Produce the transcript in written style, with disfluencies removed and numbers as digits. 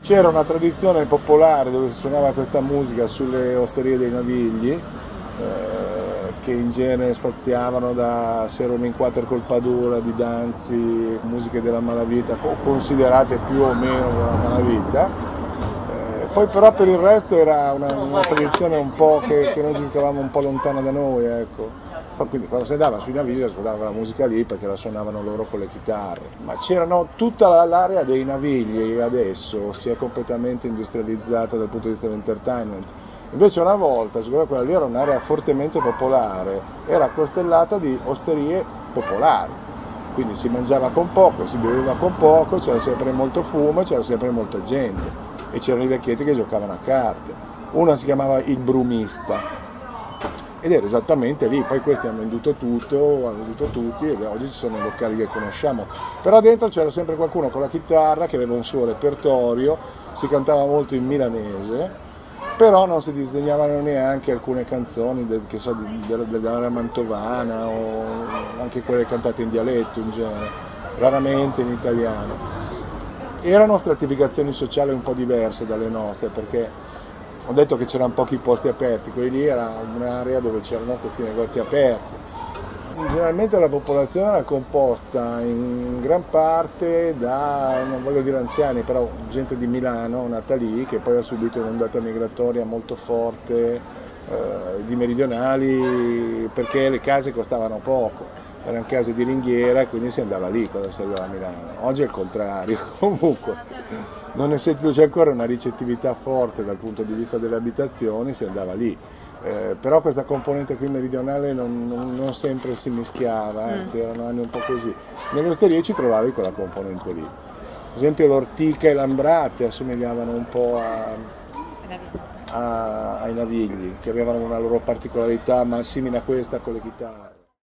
c'era una tradizione popolare dove si suonava questa musica sulle osterie dei Navigli, che in genere spaziavano da Sero in Quattro col Padura, di Danzi, musiche della malavita, considerate più o meno della malavita. Poi però per il resto era una tradizione un po' che noi giudicavamo un po' lontana da noi, ecco. Quindi quando si andava sui Navigli ascoltava la musica lì perché la suonavano loro con le chitarre. Ma c'erano tutta l'area dei Navigli adesso si è completamente industrializzata dal punto di vista dell'entertainment. Invece una volta, siccome quella lì era un'area fortemente popolare, era costellata di osterie popolari. Quindi si mangiava con poco, si beveva con poco, c'era sempre molto fumo, c'era sempre molta gente e c'erano i vecchietti che giocavano a carte. Una si chiamava il brumista ed era esattamente lì, poi questi hanno venduto tutto, hanno venduto tutti ed oggi ci sono i locali che conosciamo. Però dentro c'era sempre qualcuno con la chitarra che aveva un suo repertorio, si cantava molto in milanese, però non si disdegnavano neanche alcune canzoni dell'area mantovana o anche quelle cantate in dialetto in genere, raramente in italiano. Erano stratificazioni sociali un po' diverse dalle nostre perché ho detto che c'erano pochi posti aperti, quelli lì era un'area dove c'erano questi negozi aperti. Generalmente la popolazione era composta in gran parte da, non voglio dire anziani, però gente di Milano nata lì che poi ha subito un'ondata migratoria molto forte di meridionali perché le case costavano poco, erano case di ringhiera e quindi si andava lì quando si arrivava a Milano. Oggi è il contrario, comunque non essendoci ancora una ricettività forte dal punto di vista delle abitazioni si andava lì. Però questa componente qui meridionale non sempre si mischiava, anzi erano anni un po' così. Nelle osterie ci trovavi quella componente lì. Ad esempio l'Ortica e l'Ambrate assomigliavano un po' ai Navigli, che avevano una loro particolarità, ma simile a questa con le chitarre.